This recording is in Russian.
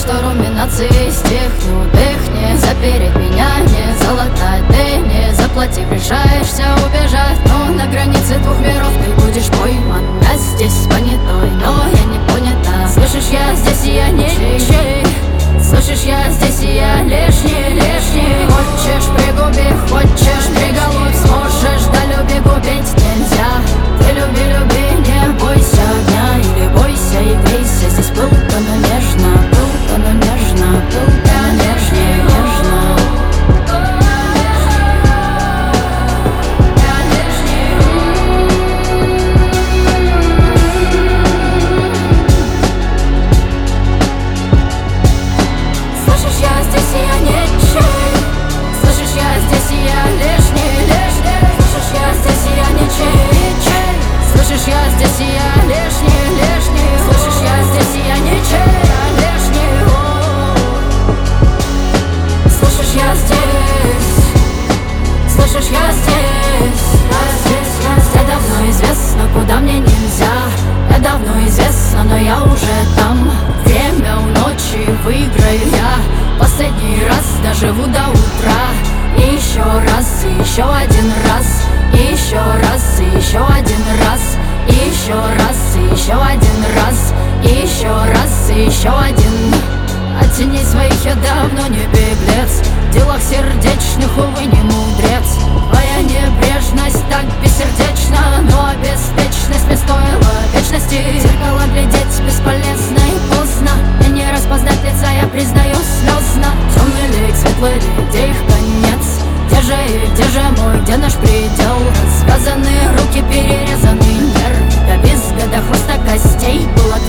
что руминации стихнут. Их не запереть, меня не залатать. Ты не заплатив, решаешься убежать. Но на границе двух миров ты будешь пойман. Я здесь понятой, но я не понята. Слышишь, я здесь и я ничей. Слышишь, я здесь и я лишний, лишний. Хочешь пригуби, хочешь приголубь. Сможешь, да люби, губить нельзя. Ты люби, люби, не бойся огня. Или бойся и грейся. Здесь пылко, но нежно. Пылко, но нежно. Пылко, но нежнее, нежно. Слышишь, я здесь и я ничей. Слышишь, я здесь и я лишний, лишний. Слышишь, я здесь и я ничей. Слышишь, я здесь и я лишний, лишний. Слышишь, я здесь и я ничей, лишний. Слышишь, я здесь. Слышишь, я здесь. Я здесь, я здесь. Мне давно известно, куда мне нельзя. Мне давно известно, но я уже там. Время у ночи выиграю я. Последний раз доживу до утра. И еще раз, и еще один раз. И еще раз, и еще один раз. И еще раз, и еще один раз. И еще раз, и еще один. От теней своих я давно не беглец. В делах сердечных, увы, не мудрец. Твоя небрежность так бессердечна, но беспечность мне стоила вечности. В зеркало глядеть бесполезно и поздно. Мне не распознать лица, я признаю слезно. Темный лик, светлый лик, где их конец? Где же мой, где наш предел? Связаны руки, перерезаны нервы. До визга, до хруста костей было